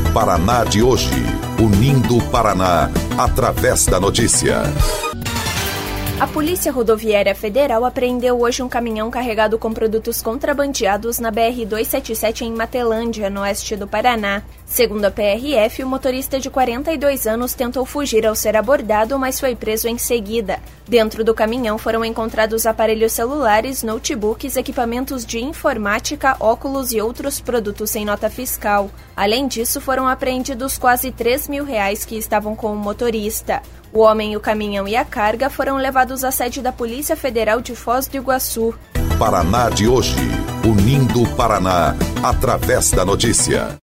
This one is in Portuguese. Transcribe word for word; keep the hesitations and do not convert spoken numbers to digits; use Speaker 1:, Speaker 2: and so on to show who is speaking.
Speaker 1: Paraná de hoje, unindo o Paraná através da notícia.
Speaker 2: A Polícia Rodoviária Federal apreendeu hoje um caminhão carregado com produtos contrabandeados na B R duzentos e setenta e sete em Matelândia, no oeste do Paraná. Segundo a P R F, o motorista de quarenta e dois anos tentou fugir ao ser abordado, mas foi preso em seguida. Dentro do caminhão foram encontrados aparelhos celulares, notebooks, equipamentos de informática, óculos e outros produtos sem nota fiscal. Além disso, foram apreendidos quase três mil reais que estavam com o motorista. O homem, o caminhão e a carga foram levados à sede da Polícia Federal de Foz do Iguaçu.
Speaker 1: Paraná de hoje, unindo o Paraná através da notícia.